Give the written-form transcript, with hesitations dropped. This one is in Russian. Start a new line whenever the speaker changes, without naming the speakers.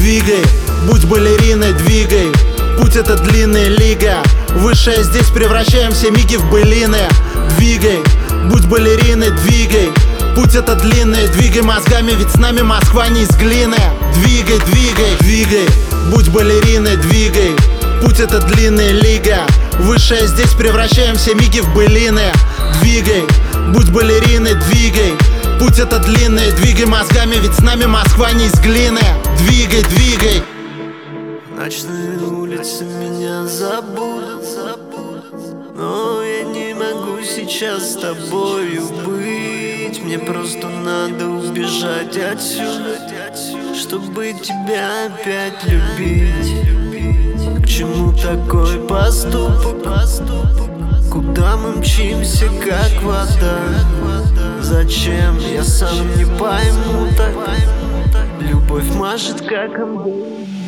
Двигай, будь балериной, двигай. Путь это длинная лига. Высшая здесь, превращаем все миги в былины. Двигай, будь балериной, двигай. Путь это длинный, двигай мозгами, ведь с нами Москва не из глины. Двигай, двигай, двигай, будь балериной, двигай. Путь это длинная лига. Высшая здесь, превращаем все миги в былины. Двигай, будь балериной, двигай. Путь это длинный, двигай мозгами, ведь с нами Москва не из глины. Двигай, двигай.
Ночные улицы меня забудут, но я не могу сейчас с тобою быть. Мне просто надо убежать отсюда, чтобы тебя опять любить. К чему такой поступок? Куда мы мчимся, как вода? Зачем, я сам не пойму так. Любовь машет, как амбал.